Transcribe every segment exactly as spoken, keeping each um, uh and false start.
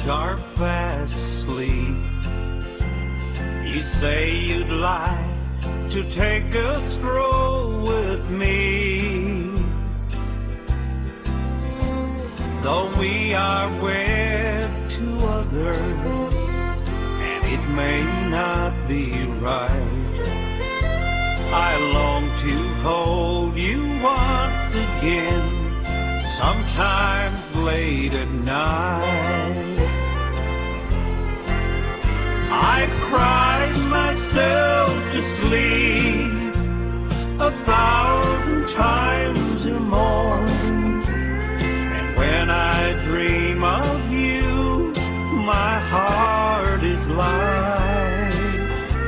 are fast asleep. You say you'd like to take a stroll with me, though we are wed to others, and it may not be right. I long to hold you once again, sometimes late at night. I cry myself to sleep a thousand times or more, and when I dream of you, my heart is light.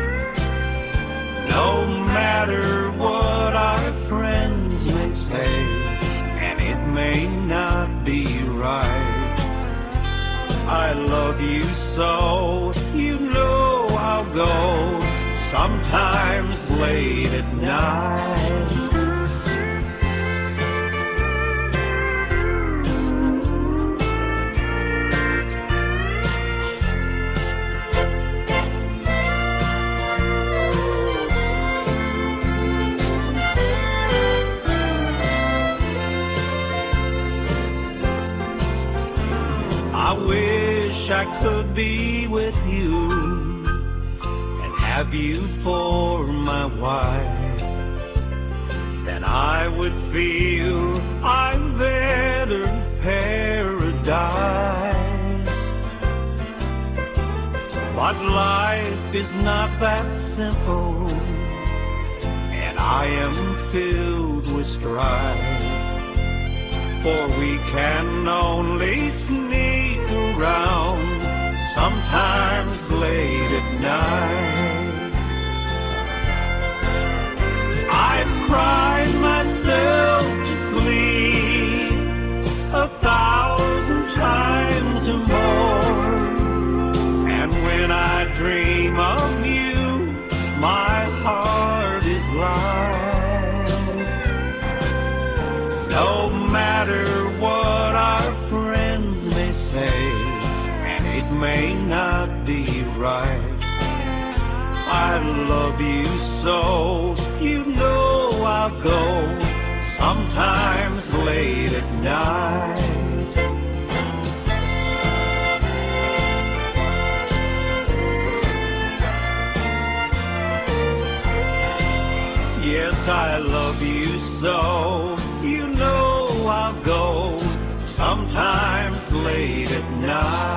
No matter what our friends may say, and it may not be right, I love you so, you know I'll go, sometimes late at night. I wish I could be with you and have you for my wife. Then I would feel I'm entered paradise. But life is not that simple, and I am filled with strife. For we can only sneak around, sometimes late at night. I've cried myself to sleep a thousand times or more, and when I dream of you, my heart is light. No matter what our friends may say, and it may not be right, I love you so, you know I'll go, sometimes late at night. Yes, I love you so, you know I'll go, sometimes late at night.